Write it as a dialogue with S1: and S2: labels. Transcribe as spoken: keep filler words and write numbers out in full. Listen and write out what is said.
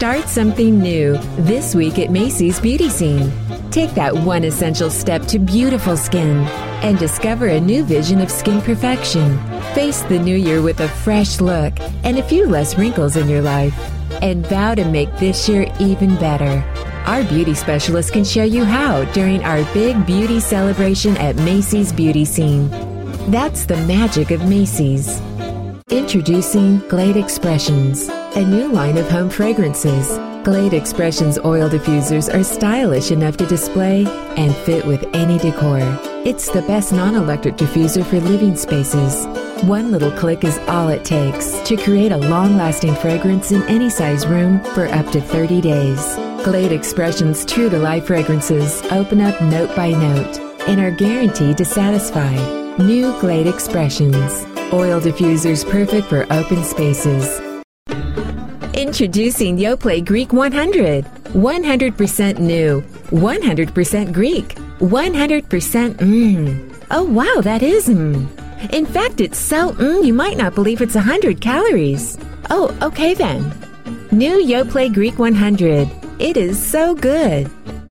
S1: Start something new this week at Macy's Beauty Scene. Take that one essential step to beautiful skin and discover a new vision of skin perfection. Face the new year with a fresh look and a few less wrinkles in your life, and vow to make this year even better. Our beauty specialist can show you how during our big beauty celebration at Macy's Beauty Scene. That's the magic of Macy's. Introducing Glade Expressions, a new line of home fragrances. Glade Expressions oil diffusers are stylish enough to display and fit with any decor. It's the best non-electric diffuser for living spaces. One little click is all it takes to create a long-lasting fragrance in any size room for up to thirty days. Glade Expressions true-to-life fragrances open up note by note and are guaranteed to satisfy. New Glade Expressions. Oil diffusers perfect for open spaces. Introducing Yoplait Greek one hundred. one hundred percent new. one hundred percent Greek. one hundred percent mmm. Oh wow, that is mmm. In fact, it's so mmm you might not believe it's one hundred calories. Oh, okay then. New Yoplait Greek one hundred. It is so good.